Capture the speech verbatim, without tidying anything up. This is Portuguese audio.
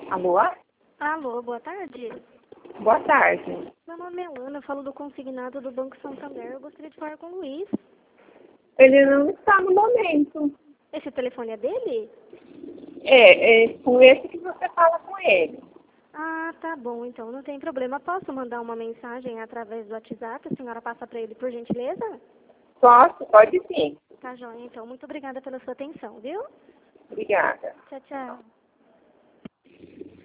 Alô? Alô, boa tarde. Boa tarde. Meu nome é Ana, eu falo do consignado do Banco Santander. Eu gostaria de falar com o Luiz. Ele não está no momento. Esse telefone é dele? É, é com esse que você fala com ele. Ah, tá bom, então não tem problema. Posso mandar uma mensagem através do WhatsApp? A senhora passa para ele, por gentileza? Posso? Pode sim. Tá joia, então. Muito obrigada pela sua atenção, viu? Obrigada. Tchau, tchau.